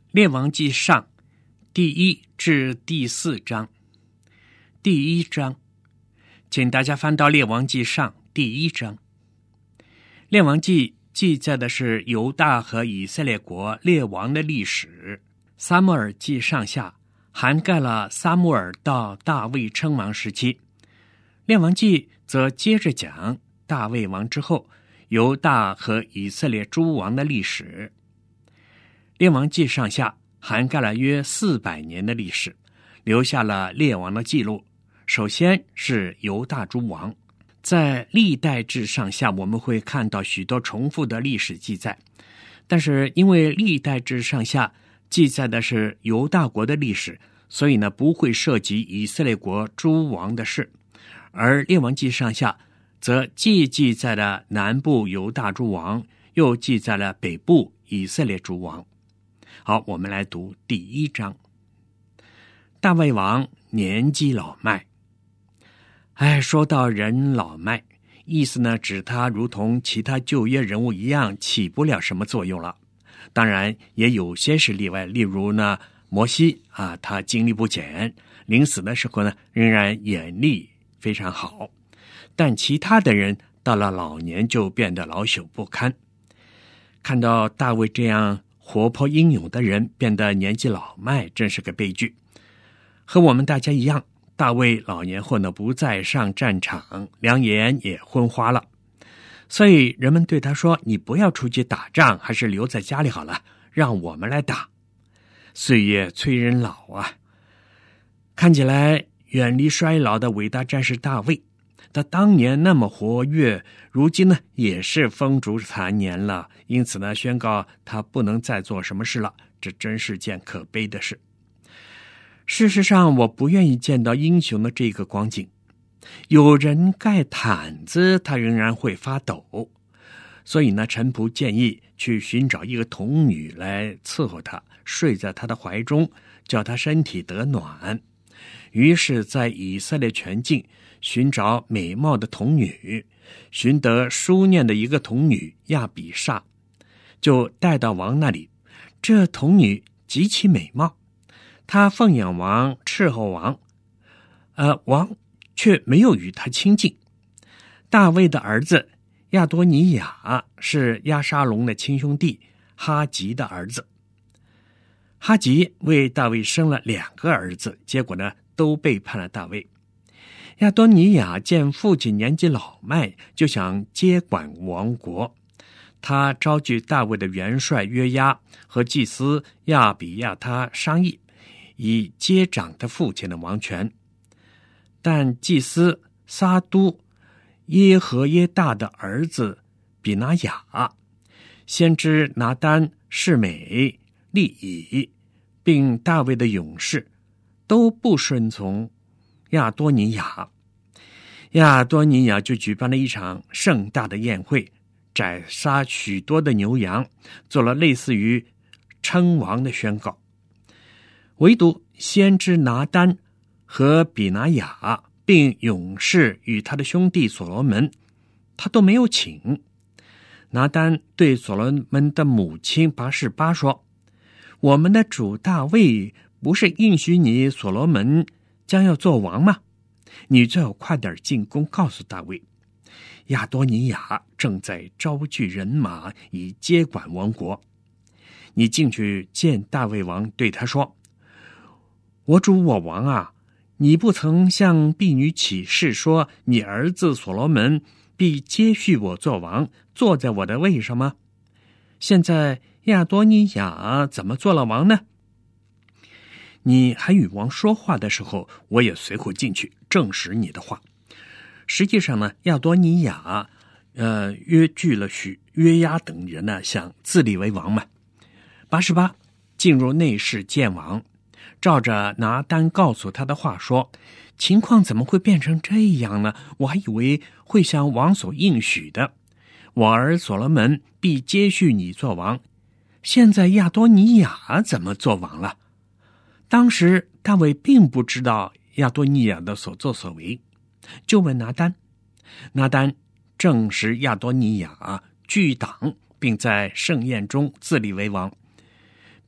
列王纪上第1至第4章。第1章，请大家翻到列王纪上第1章。列王纪记载的是犹大和以色列国列王的历史。撒母耳记上下涵盖了撒母耳到大卫称王时期。列王纪则接着讲大卫王之后犹大和以色列诸王的历史。列王纪上下涵盖了约400年的历史，留下了列王的记录。首先是犹大诸王，在历代志上下我们会看到许多重复的历史记载，但是因为历代志上下记载的是犹大国的历史，所以呢不会涉及以色列国诸王的事，而列王纪上下则既记载了南部犹大诸王，又记载了北部以色列诸王。好，我们来读第1章。大卫王年纪老迈。说到人老迈，意思呢指他如同其他旧约人物一样起不了什么作用了。当然也有些是例外，例如呢摩西他经历不减，临死的时候呢仍然眼力非常好，但其他的人到了老年就变得老朽不堪。看到大卫这样活泼英勇的人变得年纪老迈，真是个悲剧。和我们大家一样，大卫老年后呢不再上战场，两眼也昏花了，所以人们对他说，你不要出去打仗，还是留在家里好了，让我们来打。岁月催人老啊。看起来远离衰老的伟大战士大卫，他当年那么活跃，如今呢也是风烛残年了，因此呢宣告他不能再做什么事了，这真是件可悲的事。事实上我不愿意见到英雄的这个光景，有人盖毯子他仍然会发抖，所以呢臣仆建议去寻找一个童女来伺候他，睡在他的怀中，叫他身体得暖。于是在以色列全境寻找美貌的童女，寻得书念的一个童女亚比煞，就带到王那里。这童女极其美貌，她奉养王，伺候王，王却没有与她亲近。大卫的儿子亚多尼雅是押沙龙的亲兄弟哈吉的儿子。哈吉为大卫生了2个儿子，结果呢都背叛了大卫。亚多尼雅见父亲年纪老迈，就想接管王国。他召集大卫的元帅约押和祭司亚比亚他商议，以接掌他父亲的王权。但祭司撒都耶和耶大的儿子比拿雅、先知拿单、示美、利以，并大卫的勇士都不顺从亚多尼雅。亚多尼雅就举办了一场盛大的宴会，宰杀许多的牛羊，做了类似于称王的宣告。唯独先知拿单和比拿雅并勇士与他的兄弟所罗门，他都没有请。拿单对所罗门的母亲拔示巴说，我们的主大卫不是应许你所罗门将要做王吗？你最好快点进宫告诉大卫，亚多尼雅正在招聚人马以接管王国。你进去见大卫王，对他说，我主我王啊，你不曾向婢女起誓说，你儿子所罗门必接续我做王，坐在我的位上吗？现在亚多尼雅怎么做了王呢？你还与王说话的时候，我也随后进去证实你的话。实际上呢，亚多尼雅约聚了约押等人呢，想自立为王嘛。88进入内室见王，照着拿单告诉他的话说，情况怎么会变成这样呢？我还以为会像王所应许的，我儿所罗门必接续你做王，现在亚多尼雅怎么做王了？当时大卫并不知道亚多尼雅的所作所为，就问拿单。拿单证实亚多尼雅拒党，并在盛宴中自立为王，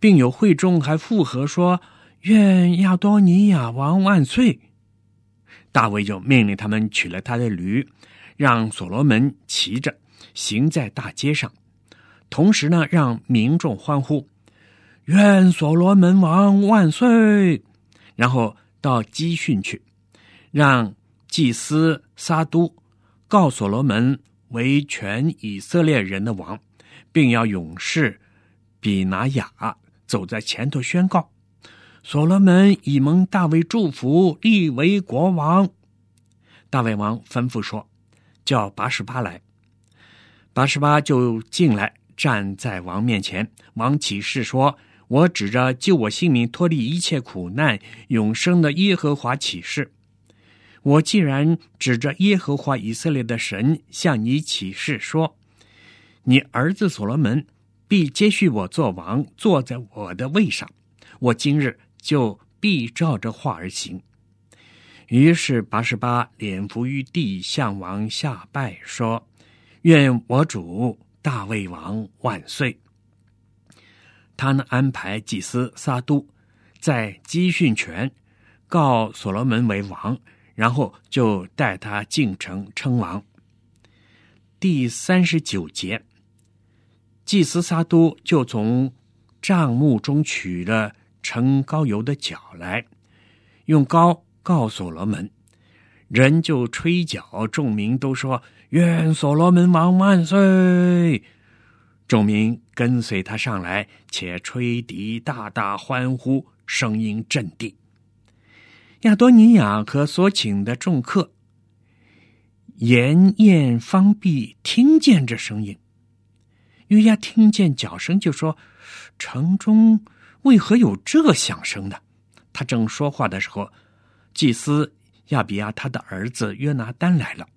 并有会众还附和说：“愿亚多尼亚王万岁！”大卫就命令他们取了他的驴，让所罗门骑着行在大街上，同时呢，让民众欢呼：“愿所罗门王万岁！”然后到基训去，让祭司撒都告所罗门为全以色列人的王，并要勇士比拿雅走在前头宣告：所罗门已蒙大卫祝福，立为国王。大卫王吩咐说：“叫拔示巴来。”拔示巴就进来，站在王面前。王起誓说：“我指着救我性命、脱离一切苦难、永生的耶和华起誓，我既然指着耶和华以色列的神向你起誓说，你儿子所罗门必接续我做王，坐在我的位上，我今日就必照着话而行。”于是拔示巴脸伏于地，向王下拜，说：“愿我主大卫王万岁。”他呢，安排祭司撒都在基训泉告所罗门为王，然后就带他进城称王。第39节，祭司撒都就从帐幕中取了盛膏油的角来，用膏告所罗门，人就吹角，众民都说：“愿所罗门王万岁！”众民跟随他上来，且吹笛，大大欢呼，声音震地。亚多尼雅和所请的众客沿宴方必听见这声音，约押听见角声就说：“城中为何有这响声呢？”他正说话的时候，祭司亚比亚他的儿子约拿单来了。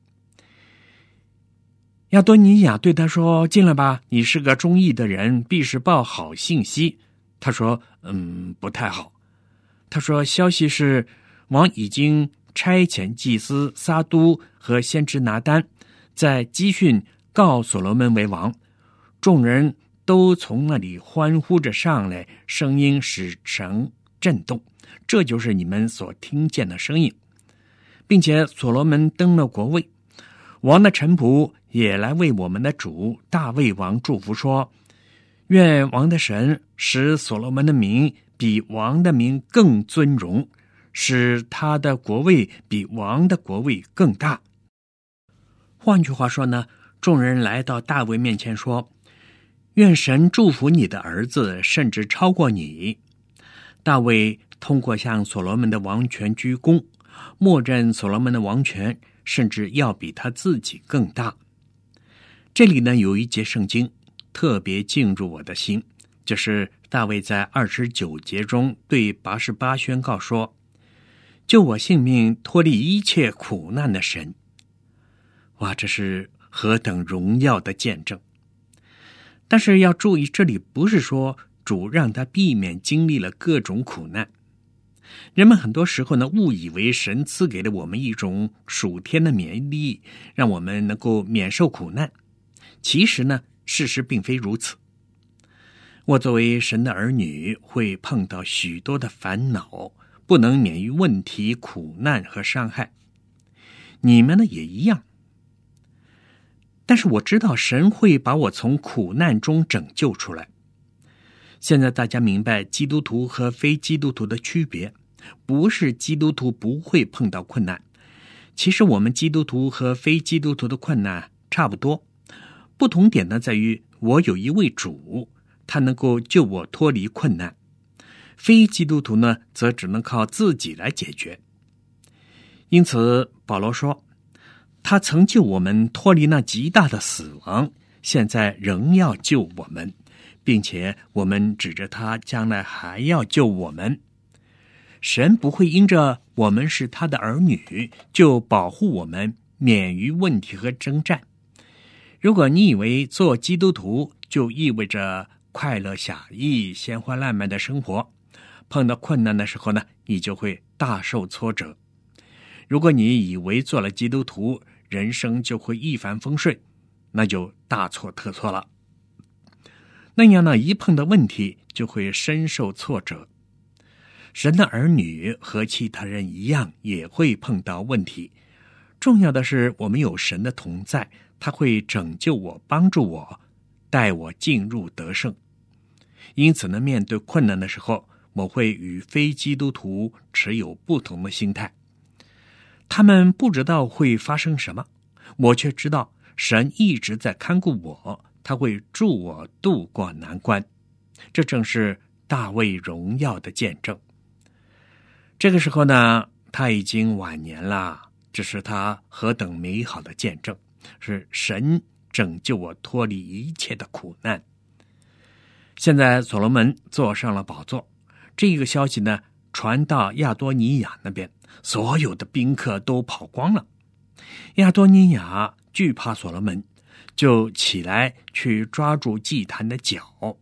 亚多尼雅对他说：“进来吧，你是个忠义的人，必是报好信息。”他说：“不太好。”他说：“消息是王已经差遣祭司撒都和先知拿单在基训告所罗门为王，众人都从那里欢呼着上来，声音使城震动，这就是你们所听见的声音，并且所罗门登了国位，王的臣仆也来为我们的主大卫王祝福说：愿王的神使所罗门的名比王的名更尊荣，使他的国位比王的国位更大。”换句话说呢，众人来到大卫面前说：“愿神祝福你的儿子，甚至超过你。”大卫通过向所罗门的王权鞠躬，默认所罗门的王权甚至要比他自己更大。这里呢，有一节圣经特别进入我的心，就是大卫在29节中对拔示巴宣告说：“救我性命、脱离一切苦难的神。”哇，这是何等荣耀的见证！但是要注意，这里不是说主让他避免经历了各种苦难。人们很多时候呢，误以为神赐给了我们一种属天的免疫力，让我们能够免受苦难。其实呢，事实并非如此。我作为神的儿女，会碰到许多的烦恼，不能免于问题、苦难和伤害。你们呢，也一样。但是我知道神会把我从苦难中拯救出来。现在大家明白基督徒和非基督徒的区别，不是基督徒不会碰到困难，其实我们基督徒和非基督徒的困难差不多，不同点呢在于我有一位主，他能够救我脱离困难，非基督徒呢则只能靠自己来解决。因此保罗说，他曾救我们脱离那极大的死亡，现在仍要救我们，并且我们指着他将来还要救我们。神不会因着我们是他的儿女就保护我们免于问题和征战。如果你以为做基督徒就意味着快乐侠义、鲜花烂漫的生活，碰到困难的时候呢，你就会大受挫折。如果你以为做了基督徒人生就会一帆风顺，那就大错特错了。 那样呢，一碰到问题就会深受挫折。神的儿女和其他人一样，也会碰到问题。重要的是，我们有神的同在，他会拯救我，帮助我，带我进入得胜。因此呢，面对困难的时候，我会与非基督徒持有不同的心态。他们不知道会发生什么，我却知道神一直在看顾我，他会助我度过难关。这正是大卫荣耀的见证。这个时候呢，他已经晚年了，这是他何等美好的见证，是神拯救我脱离一切的苦难。现在所罗门坐上了宝座，这个消息呢传到亚多尼亚那边，所有的宾客都跑光了。亚多尼亚惧怕所罗门，就起来去抓住祭坛的角。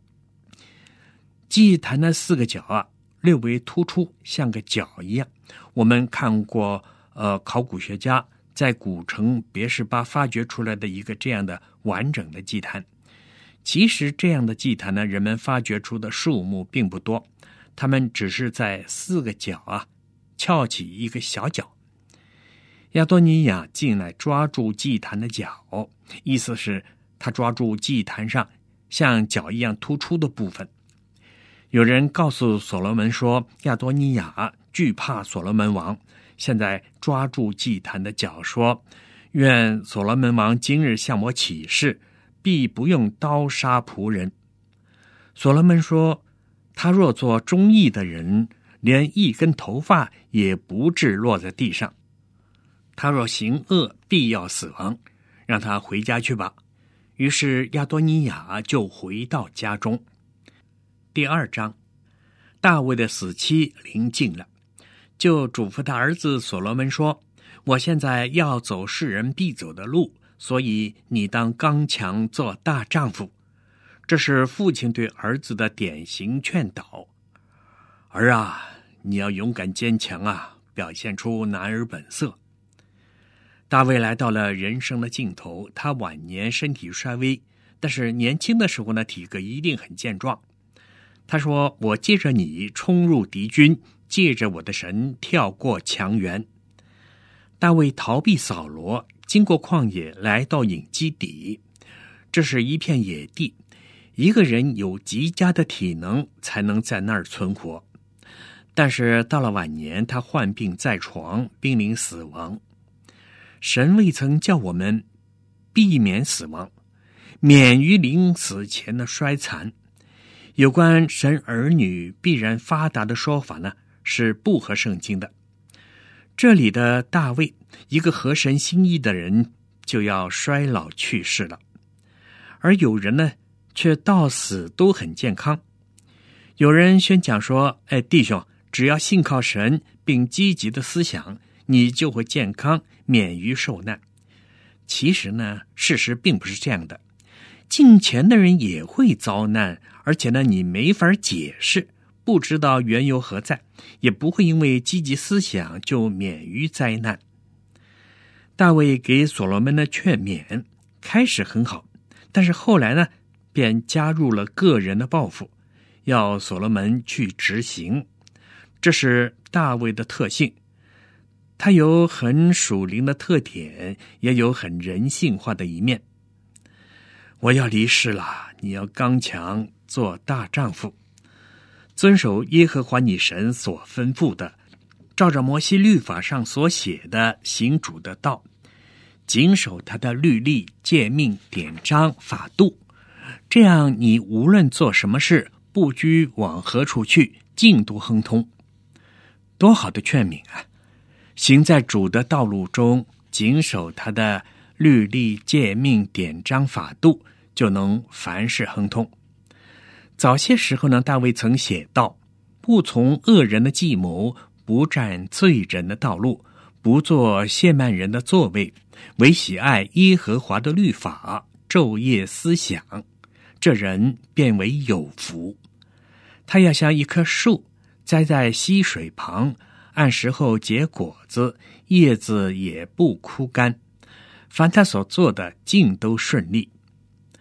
祭坛的4个角啊，略微突出，像个角一样。我们看过考古学家在古城别是巴发掘出来的一个这样的完整的祭坛。其实这样的祭坛呢，人们发掘出的数目并不多，他们只是在4个角啊翘起一个小角。亚多尼亚进来抓住祭坛的角，意思是他抓住祭坛上像角一样突出的部分。有人告诉所罗门说，亚多尼亚惧怕所罗门王，现在抓住祭坛的角，说愿所罗门王今日向我起誓，必不用刀杀仆人。所罗门说，他若做忠义的人，连一根头发也不致落在地上。他若行恶，必要死亡，让他回家去吧。于是亚多尼亚就回到家中。第2章，大卫的死期临近了，就嘱咐他儿子所罗门说，我现在要走世人必走的路，所以你当刚强做大丈夫。这是父亲对儿子的典型劝导。儿啊，你要勇敢坚强啊，表现出男儿本色。大卫来到了人生的尽头，他晚年身体衰微，但是年轻的时候呢，体格一定很健壮。他说，我借着你冲入敌军，借着我的神跳过墙垣。大卫逃避扫罗，经过旷野来到隐基底，这是一片野地，一个人有极佳的体能才能在那儿存活。但是到了晚年，他患病在床，濒临死亡。神未曾叫我们避免死亡，免于临死前的衰残。有关神儿女必然发达的说法呢，是不合圣经的。这里的大卫，一个合神心意的人，就要衰老去世了。而有人呢，却到死都很健康。有人宣讲说，弟兄，只要信靠神，并积极的思想，你就会健康，免于受难。其实呢，事实并不是这样的。敬虔的人也会遭难，而且呢，你没法解释，不知道缘由何在，也不会因为积极思想就免于灾难。大卫给所罗门的劝勉开始很好，但是后来呢，便加入了个人的抱负，要所罗门去执行。这是大卫的特性，他有很属灵的特点，也有很人性化的一面。我要离世了，你要刚强做大丈夫，遵守耶和华你神所吩咐的，照着摩西律法上所写的行主的道，谨守他的律例、诫命、典章、法度，这样你无论做什么事，不拘往何处去，尽都亨通。多好的劝勉啊！行在主的道路中，谨守他的律例、诫命、典章、法度，就能凡事亨通。早些时候呢，大卫曾写道，不从恶人的计谋，不占罪人的道路，不做亵慢人的座位，唯喜爱耶和华的律法，昼夜思想，这人便为有福。他要像一棵树栽在溪水旁，按时候结果子，叶子也不枯干，凡他所做的尽都顺利。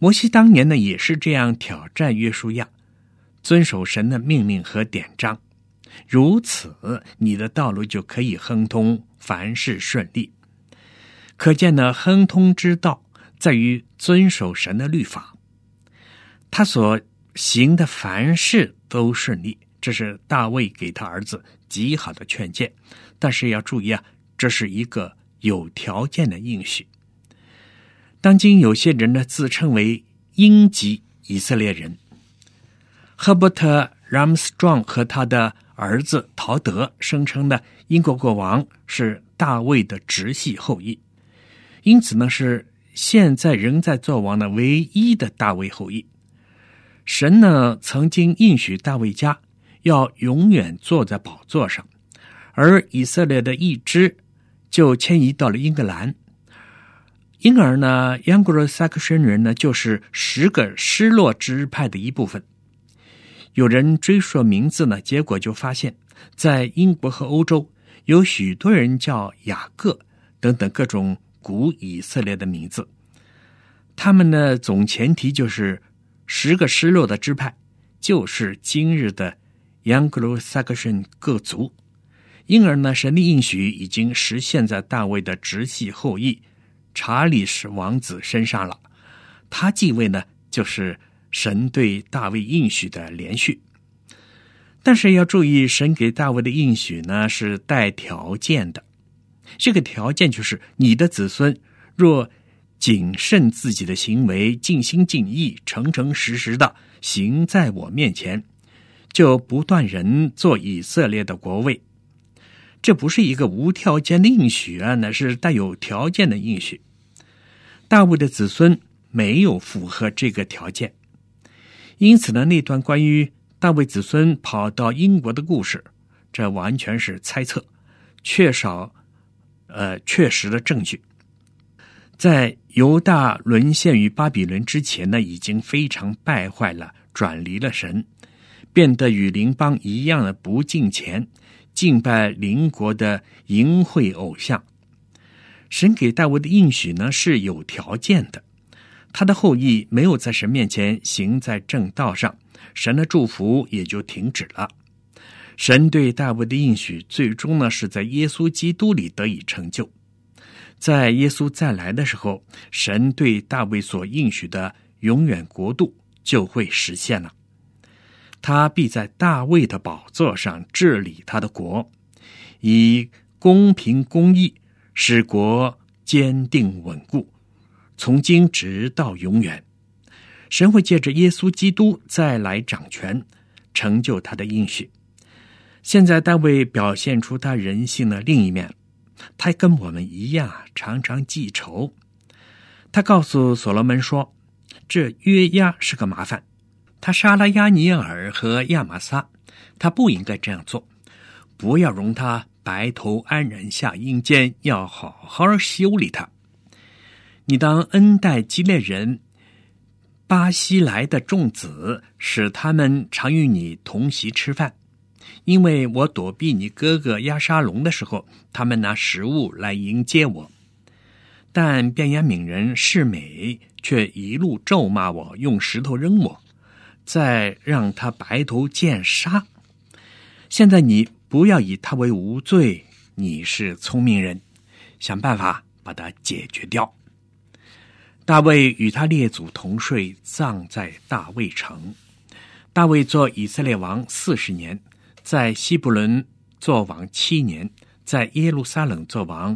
摩西当年呢也是这样挑战约书亚，遵守神的命令和典章，如此你的道路就可以亨通，凡事顺利。可见呢，亨通之道在于遵守神的律法，他所行的凡事都顺利，这是大卫给他儿子极好的劝诫。但是要注意啊，这是一个有条件的应许。当今有些人呢自称为英籍以色列人，赫伯特·拉姆斯壮和他的儿子陶德声称呢，英国国王是大卫的直系后裔，因此呢是现在仍在作王的唯一的大卫后裔。神呢曾经应许大卫家要永远坐在宝座上，而以色列的一支就迁移到了英格兰，因而呢盎格鲁撒克逊人呢就是10个失落支派的一部分。有人追溯名字呢，结果就发现在英国和欧洲有许多人叫雅各等等各种古以色列的名字，他们的总前提就是10个失落的支派就是今日的盎格鲁撒克逊各族，因而呢神的应许已经实现在大卫的直系后裔查理士王子身上了。他继位呢就是神对大卫应许的连续。但是要注意，神给大卫的应许呢是带条件的，这个条件就是你的子孙若谨慎自己的行为，尽心尽意诚诚实实的行在我面前，就不断人做以色列的国位。这不是一个无条件的应许啊，乃是带有条件的应许。大卫的子孙没有符合这个条件，因此呢，那段关于大卫子孙跑到英国的故事，这完全是猜测，缺少确实的证据。在犹大沦陷于巴比伦之前呢，已经非常败坏了，转离了神，变得与邻邦一样的不敬虔，敬拜邻国的淫秽偶像。神给大卫的应许呢是有条件的，他的后裔没有在神面前行在正道上，神的祝福也就停止了。神对大卫的应许最终呢是在耶稣基督里得以成就。在耶稣再来的时候，神对大卫所应许的永远国度就会实现了。他必在大卫的宝座上治理他的国，以公平公义使国坚定稳固，从今直到永远。神会借着耶稣基督再来掌权，成就他的应许。现在大卫表现出他人性的另一面，他跟我们一样常常记仇。他告诉所罗门说，这约押是个麻烦，他杀了亚尼尔和亚玛撒，他不应该这样做，不要容他白头安然下阴间，要好好修理他。你当恩待基列人巴西来的众子，使他们常与你同席吃饭，因为我躲避你哥哥押沙龙的时候，他们拿食物来迎接我。但便雅悯人示每却一路咒骂我，用石头扔我，再让他白头见杀。现在你不要以他为无罪，你是聪明人，想办法把他解决掉。大卫与他列祖同睡，葬在大卫城。大卫做以色列王40年，在希伯伦做王7年，在耶路撒冷做王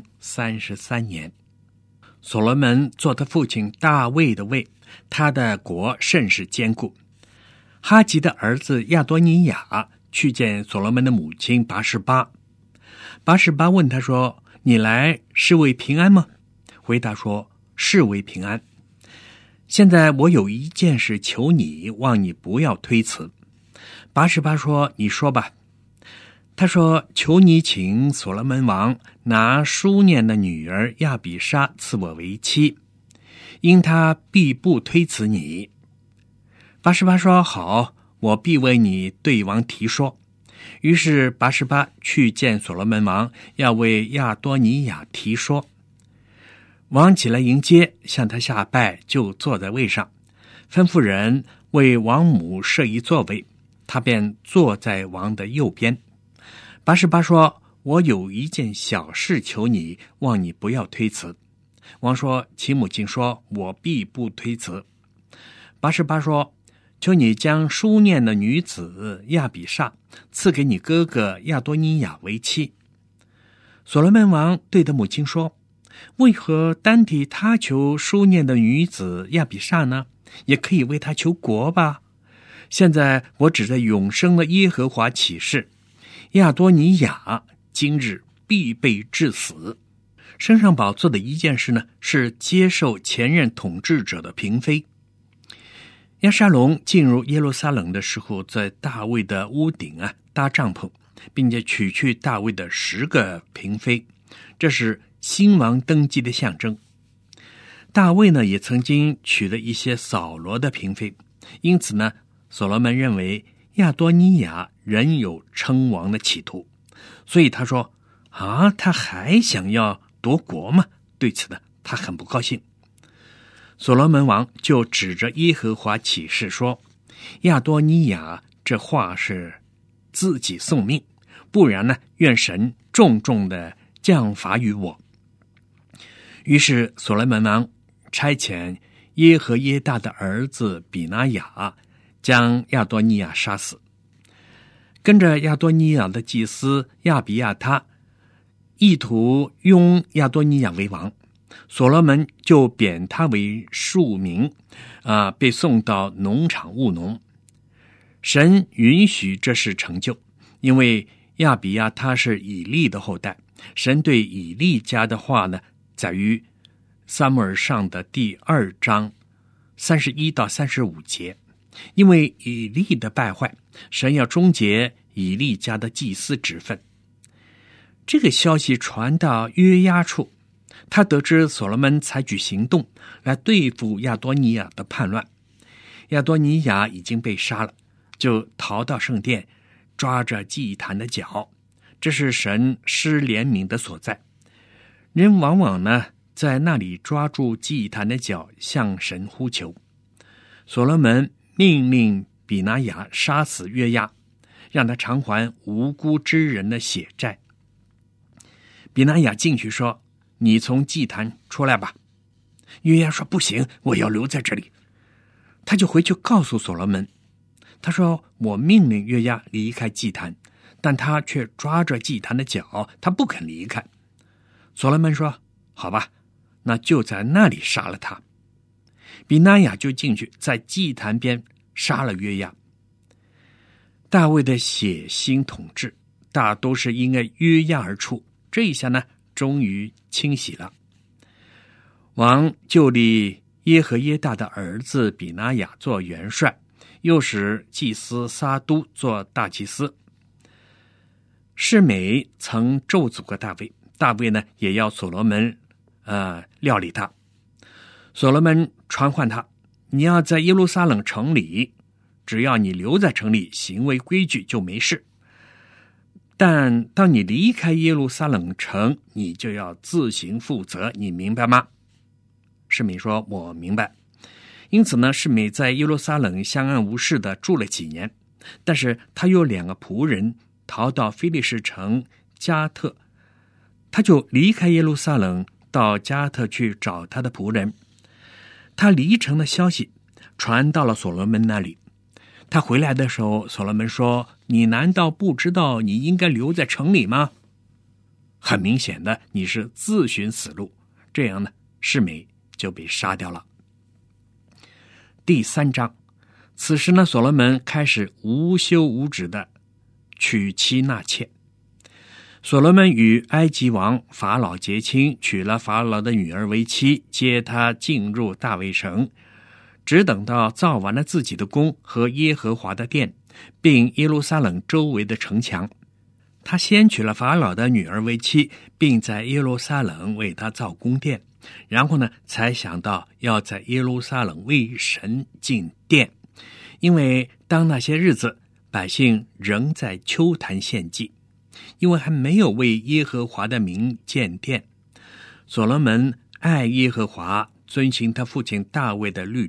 33年。所罗门做他父亲大卫的位，他的国甚是坚固。哈吉的儿子亚多尼亚去见所罗门的母亲拔示巴。拔示巴问他说，你来是为平安吗？回答说，是为平安。现在我有一件事求你，望你不要推辞。拔示巴说，你说吧。他说，求你请所罗门王拿书念的女儿亚比莎赐我为妻，因他必不推辞你。拔示巴说，好，我必为你对王提说。于是拔示巴去见所罗门王，要为亚多尼亚提说。王起来迎接，向他下拜，就坐在位上。 吩咐人为王母设一座位，他便坐在王的右边。拔示巴说：我有一件小事求你，望你不要推辞。王说：其母亲说：我必不推辞。拔示巴说：求你将书念的女子亚比煞赐给你哥哥亚多尼雅为妻。所罗门王对他母亲说：为何单替他求书念的女子亚比煞呢？也可以为他求国吧。现在我指着永生的耶和华起誓，亚多尼雅今日必被致死。升上宝座的一件事呢，是接受前任统治者的嫔妃。押沙龙进入耶路撒冷的时候，在大卫的屋顶搭帐篷，并且娶去大卫的10个嫔妃，这是新王登基的象征。大卫呢，也曾经娶了一些扫罗的嫔妃，因此呢，所罗门认为亚多尼雅仍有称王的企图，所以他说：他还想要夺国吗？对此呢，他很不高兴。所罗门王就指着耶和华起誓说：亚多尼雅这话是自己送命，不然呢，愿神重重的降罚于我。于是所罗门王差遣耶和耶大的儿子比拿雅将亚多尼雅杀死。跟着亚多尼雅的祭司亚比亚他意图拥亚多尼雅为王，所罗门就贬他为庶民，被送到农场务农。神允许这事成就，因为亚比亚他是以利的后代。神对以利家的话呢，在于撒母耳上的第2章31到35节。因为以利的败坏，神要终结以利家的祭司职分。这个消息传到约押处，他得知所罗门采取行动来对付亚多尼雅的叛乱。亚多尼雅已经被杀了，就逃到圣殿，抓着祭坛的脚。这是神施怜悯的所在。人往往呢，在那里抓住祭坛的脚，向神呼求。所罗门命令比拿雅杀死约押，让他偿还无辜之人的血债。比拿雅进去说：你从祭坛出来吧。约押说：不行，我要留在这里。他就回去告诉所罗门，他说：我命令约押离开祭坛，但他却抓着祭坛的脚，他不肯离开。所罗门说：好吧，那就在那里杀了他。比拿雅就进去，在祭坛边杀了约押。大卫的血腥统治大都是因为约押而出，这一下呢，终于清洗了。王就立耶和耶大的儿子比拿雅做元帅，又使祭司撒都做大祭司。示每曾咒诅过大卫，大卫呢也要所罗门料理他。所罗门传唤他：你要在耶路撒冷城里，只要你留在城里，行为规矩就没事。但当你离开耶路撒冷城，你就要自行负责，你明白吗？示每说：我明白。因此呢，示每在耶路撒冷相安无事的住了几年，但是他有2个仆人逃到非利士城加特，他就离开耶路撒冷到加特去找他的仆人。他离城的消息传到了所罗门那里。他回来的时候，所罗门说：你难道不知道你应该留在城里吗？很明显的，你是自寻死路。这样呢，示每就被杀掉了。第3章，此时呢，所罗门开始无休无止的娶妻纳妾。所罗门与埃及王法老结亲，娶了法老的女儿为妻，接他进入大卫城，只等到造完了自己的宫和耶和华的殿，并耶路撒冷周围的城墙。他先娶了法老的女儿为妻，并在耶路撒冷为他造宫殿，然后呢，才想到要在耶路撒冷为神进殿，因为当那些日子，百姓仍在丘坛献祭，因为还没有为耶和华的名建殿。所罗门爱耶和华，遵行他父亲大卫的律例，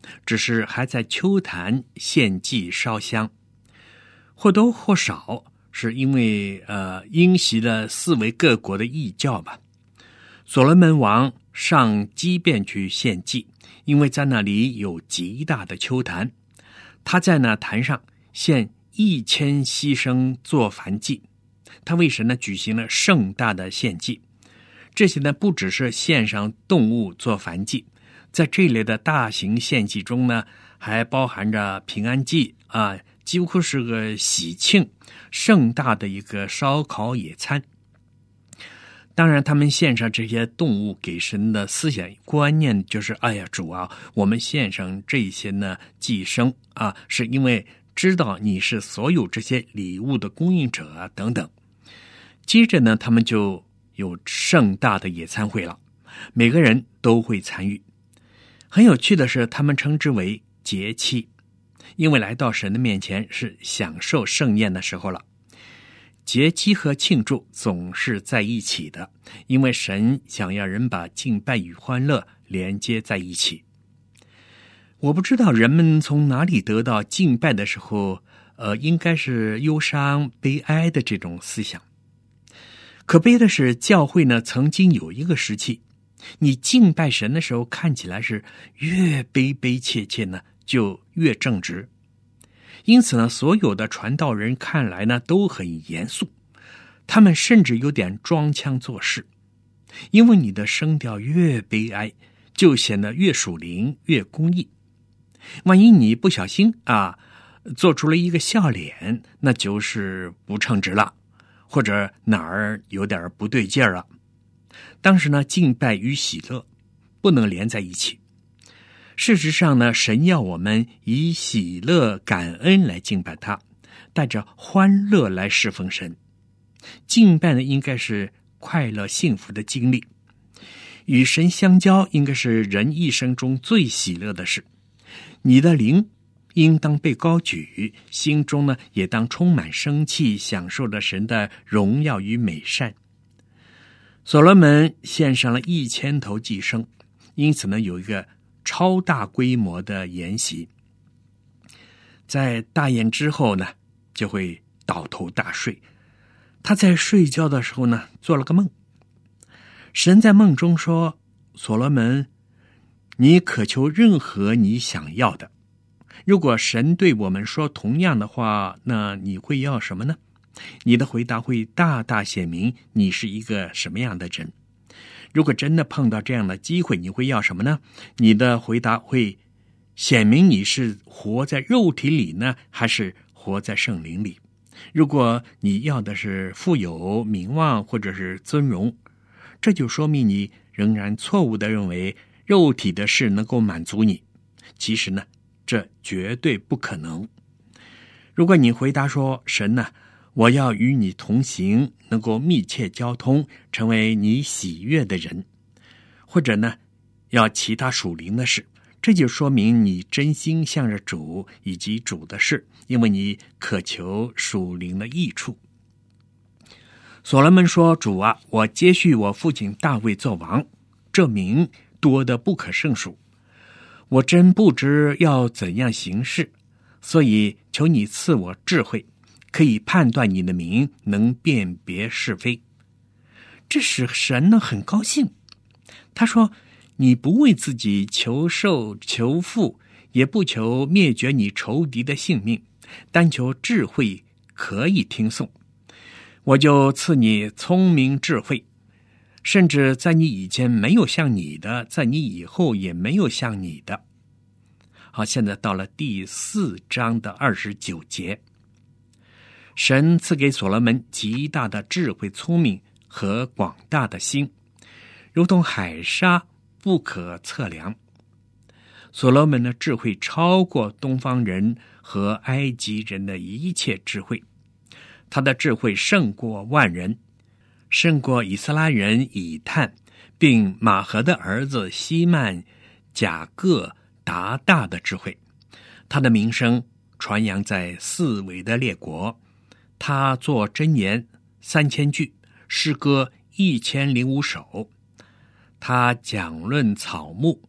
只是还在秋坛献祭烧香，或多或少是因为因袭了四围各国的异教吧。所罗门王上基遍去献祭，因为在那里有极大的秋坛，他在那坛上献1000牺牲做燔祭。他为神呢举行了盛大的献祭，这些呢不只是献上动物做燔祭，在这一类的大型献祭中呢，还包含着平安祭啊，几乎是个喜庆盛大的一个烧烤野餐。当然他们献上这些动物给神的思想观念就是哎呀主啊，我们献上这些呢祭牲啊，是因为知道你是所有这些礼物的供应者啊等等。接着呢，他们就有盛大的野餐会了，每个人都会参与。很有趣的是，他们称之为节期，因为来到神的面前是享受盛宴的时候了。节期和庆祝总是在一起的，因为神想要人把敬拜与欢乐连接在一起。我不知道人们从哪里得到敬拜的时候应该是忧伤悲哀的这种思想。可悲的是，教会呢曾经有一个时期，你敬拜神的时候看起来是越悲悲切切呢就越正直。因此呢，所有的传道人看来呢都很严肃，他们甚至有点装腔作势。因为你的声调越悲哀，就显得越属灵越公义。万一你不小心做出了一个笑脸，那就是不称职了，或者哪儿有点不对劲儿了。当时呢，敬拜与喜乐不能连在一起。事实上呢，神要我们以喜乐感恩来敬拜他，带着欢乐来侍奉神。敬拜呢，应该是快乐幸福的经历。与神相交应该是人一生中最喜乐的事。你的灵应当被高举，心中呢也当充满生气，享受着神的荣耀与美善。所罗门献上了1000头祭牲，因此呢有一个超大规模的筵席。在大宴之后呢，就会倒头大睡。他在睡觉的时候呢，做了个梦。神在梦中说：所罗门，你渴求任何你想要的。如果神对我们说同样的话，那你会要什么呢？你的回答会大大显明你是一个什么样的人。如果真的碰到这样的机会，你会要什么呢？你的回答会显明你是活在肉体里呢，还是活在圣灵里。如果你要的是富有、名望或者是尊荣，这就说明你仍然错误地认为肉体的事能够满足你。其实呢，这绝对不可能。如果你回答说：神呢，我要与你同行，能够密切交通，成为你喜悦的人，或者呢，要其他属灵的事，这就说明你真心向着主以及主的事，因为你渴求属灵的益处。所罗门说：主啊，我接续我父亲大卫做王，这名多得不可胜数，我真不知要怎样行事，所以求你赐我智慧，可以判断你的名，能辨别是非。这使神呢很高兴。他说：你不为自己求寿求富，也不求灭绝你仇敌的性命，单求智慧可以听颂。我就赐你聪明智慧，甚至在你以前没有像你的，在你以后也没有像你的。好，现在到了第4章的29节。神赐给所罗门极大的智慧、聪明和广大的心，如同海沙不可测量。所罗门的智慧超过东方人和埃及人的一切智慧，他的智慧胜过万人，胜过以色列人以探，并马和的儿子希曼、甲各、达大的智慧。他的名声传扬在四围的列国。他作箴言3000句，诗歌1005首。他讲论草木，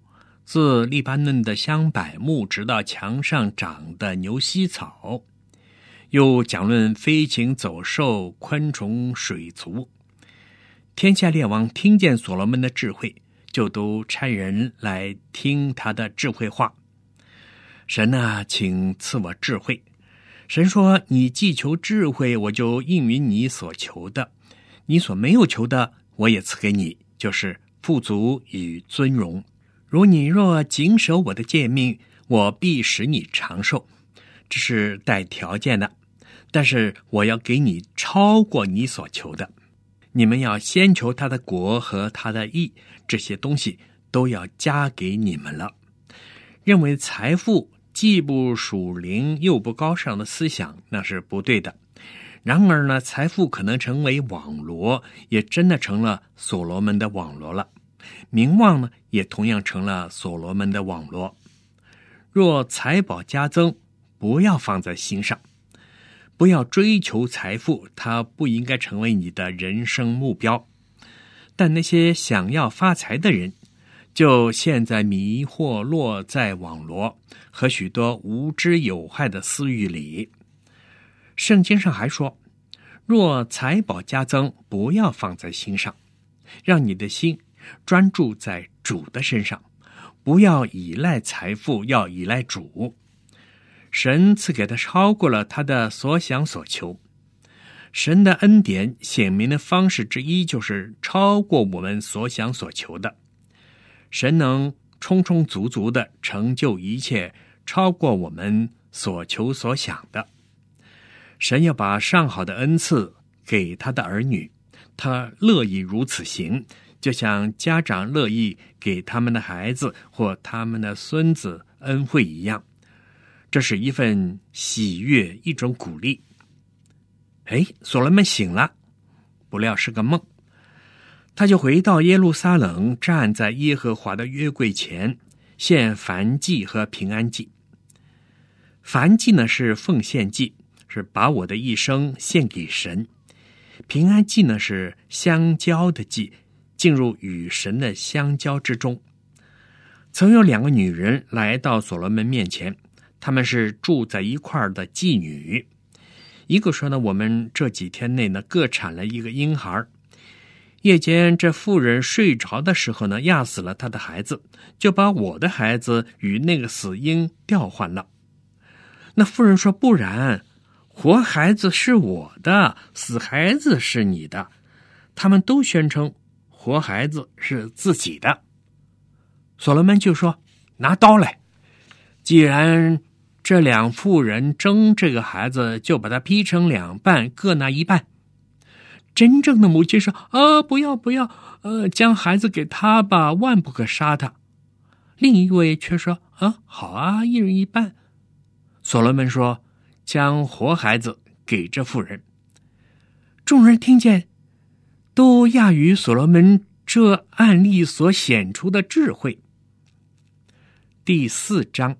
自黎巴嫩的香柏木直到墙上长的牛膝草，又讲论飞禽走兽、昆虫水族。天下列王听见所罗门的智慧，就都差人来听他的智慧话。神啊，请赐我智慧。神说，你既求智慧，我就应允你所求的，你所没有求的，我也赐给你，就是富足与尊荣。如你若谨守我的诫命，我必使你长寿。这是带条件的，但是我要给你超过你所求的。你们要先求他的国和他的义，这些东西都要加给你们了。认为财富既不属灵又不高尚的思想，那是不对的。然而呢，财富可能成为网罗，也真的成了所罗门的网罗了。名望呢，也同样成了所罗门的网罗。若财宝加增，不要放在心上，不要追求财富，它不应该成为你的人生目标。但那些想要发财的人，就陷在迷惑落在网罗和许多无知有害的私欲里。圣经上还说，若财宝加增，不要放在心上，让你的心专注在主的身上，不要依赖财富，要依赖主。神赐给他超过了他的所想所求。神的恩典显明的方式之一，就是超过我们所想所求的。神能充充足足的成就一切，超过我们所求所想的。神要把上好的恩赐给他的儿女，他乐意如此行，就像家长乐意给他们的孩子或他们的孙子恩惠一样。这是一份喜悦，一种鼓励。所罗门醒了，不料是个梦。他就回到耶路撒冷，站在耶和华的约柜前，献燔祭和平安祭。燔祭呢，是奉献祭，是把我的一生献给神。平安祭呢，是相交的祭，进入与神的相交之中。曾有两个女人来到所罗门面前，她们是住在一块儿的妓女。一个说呢，我们这几天内呢，各产了一个婴孩。夜间这妇人睡着的时候呢，压死了她的孩子，就把我的孩子与那个死婴调换了。那妇人说，不然，活孩子是我的，死孩子是你的。他们都宣称活孩子是自己的。所罗门就说，拿刀来，既然这两妇人争这个孩子，就把他劈成两半，各拿一半。真正的母亲说，不要，将孩子给他吧，万不可杀他。另一位却说，好啊，一人一半。所罗门说，将活孩子给这妇人。众人听见，都讶于所罗门这案例所显出的智慧。第四章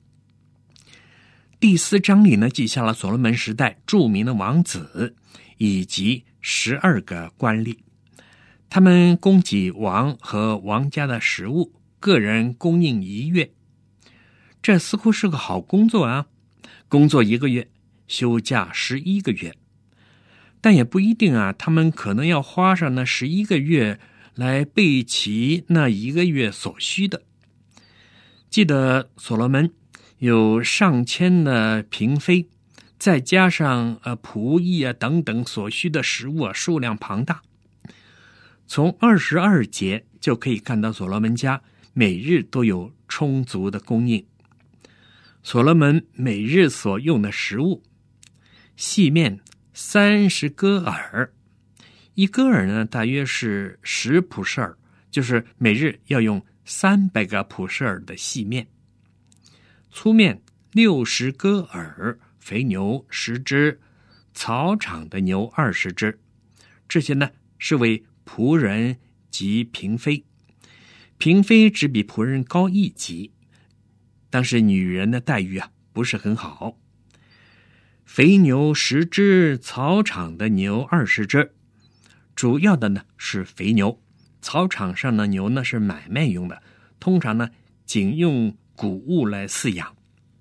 里呢，记下了所罗门时代著名的王子以及12个官吏，他们供给王和王家的食物，个人供应1月。这似乎是个好工作啊，工作1个月，休假11个月。但也不一定啊，他们可能要花上那11个月来备齐那1个月所需的。记得所罗门有上千的嫔妃，再加上仆役啊等等所需的食物啊，数量庞大。从22节就可以看到所罗门家每日都有充足的供应。所罗门每日所用的食物，细面30戈尔，一戈尔呢大约是10普舍尔，就是每日要用300个普舍尔的细面。粗面60戈尔，肥牛10只，草场的牛20只。这些呢是为仆人及嫔妃，嫔妃只比仆人高1级，但是女人的待遇不是很好。肥牛10只，草场的牛20只。主要的呢是肥牛，草场上的牛呢是买卖用的，通常呢仅用谷物来饲养。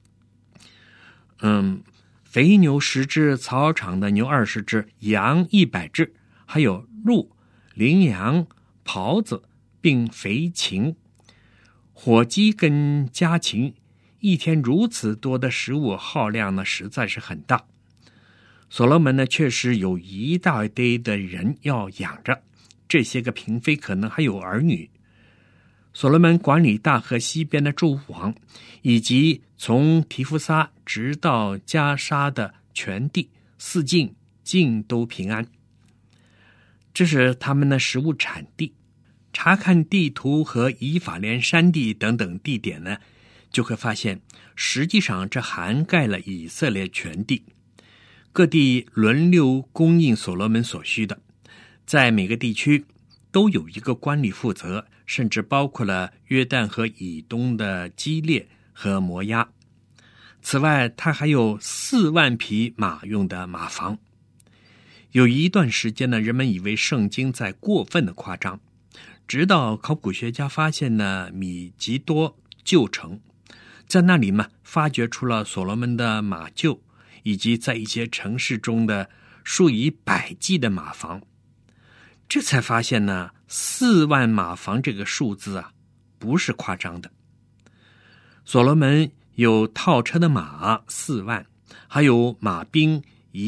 肥牛10只，草场的牛20只，羊100只，还有鹿、羚羊、狍子，并肥禽、火鸡跟家禽，一天如此多的食物耗量呢，实在是很大。所罗门呢，确实有一大堆的人要养着，这些个嫔妃可能还有儿女。所罗门管理大河西边的诸王，以及从提夫撒直到加沙的全地四境，尽都平安。这是他们的食物产地。查看地图和以法莲山地等等地点呢，就会发现实际上这涵盖了以色列全地，各地轮流供应所罗门所需的，在每个地区都有一个官吏负责，甚至包括了约旦河以东的基列和摩押。此外，他还有4万匹马用的马房。有一段时间呢，人们以为圣经在过分的夸张，直到考古学家发现了米吉多旧城，在那里呢，发掘出了所罗门的马厩，以及在一些城市中的数以百计的马房。这才发现呢，4万马房这个数字啊，不是夸张的。所罗门有套车的马4万，还有马兵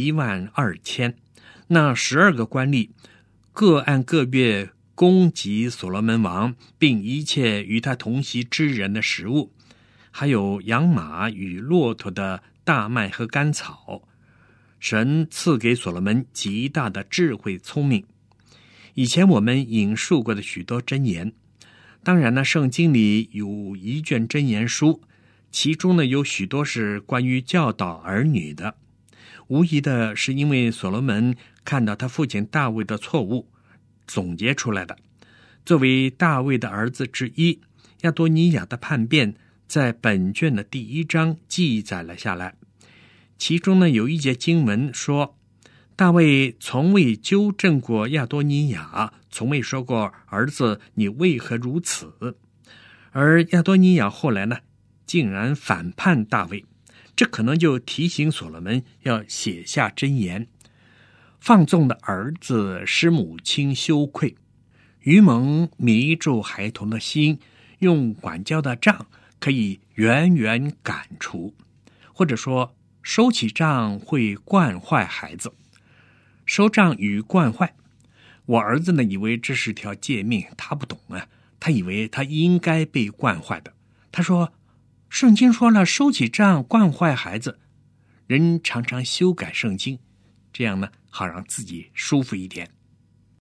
12000。那12个官吏各按个月供给所罗门王，并一切与他同席之人的食物，还有养马与骆驼的大麦和甘草。神赐给所罗门极大的智慧聪明。以前我们引述过的许多箴言，当然呢，圣经里有一卷箴言书，其中呢有许多是关于教导儿女的。无疑的是因为所罗门看到他父亲大卫的错误总结出来的。作为大卫的儿子之一，亚多尼亚的叛变在本卷的第1章记载了下来。其中呢有一节经文说，大卫从未纠正过亚多尼亚，从未说过儿子你为何如此。而亚多尼亚后来呢竟然反叛大卫，这可能就提醒所罗门要写下箴言。放纵的儿子使母亲羞愧，愚蒙迷住孩童的心，用管教的杖可以远远赶除。或者说，收起杖会惯坏孩子。收杖与惯坏，我儿子呢以为这是条诫命，他不懂啊，他以为他应该被惯坏的。他说，圣经说了收起杖惯坏孩子，人常常修改圣经，这样呢好让自己舒服一点。